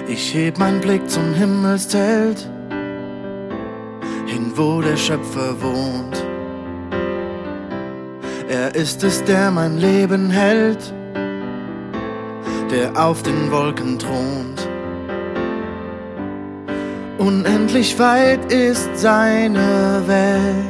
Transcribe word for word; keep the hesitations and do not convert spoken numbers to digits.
Ich heb meinen Blick zum Himmelszelt, hin wo der Schöpfer wohnt. Er ist es, der mein Leben hält, der auf den Wolken thront. Unendlich weit ist seine Welt.